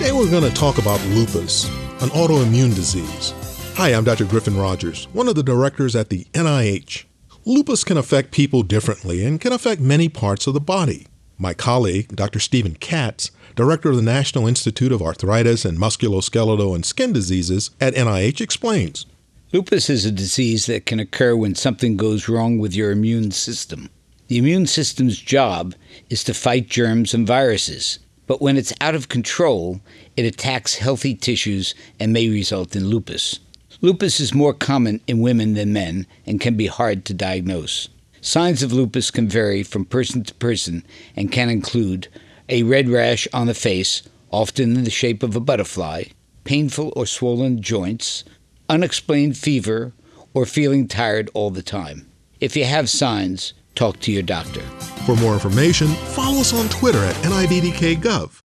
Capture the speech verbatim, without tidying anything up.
Today we're going to talk about lupus, an autoimmune disease. Hi, I'm Doctor Griffin Rogers, one of the directors at the N I H. Lupus can affect people differently and can affect many parts of the body. My colleague, Doctor Stephen Katz, director of the National Institute of Arthritis and Musculoskeletal and Skin Diseases at N I H, explains. Lupus is a disease that can occur when something goes wrong with your immune system. The immune system's job is to fight germs and viruses, but when it's out of control, it attacks healthy tissues and may result in lupus. Lupus is more common in women than men and can be hard to diagnose. Signs of lupus can vary from person to person and can include a red rash on the face, often in the shape of a butterfly, painful or swollen joints, unexplained fever, or feeling tired all the time. If you have signs, talk to your doctor. For more information, follow us on Twitter at N I D D K Gov.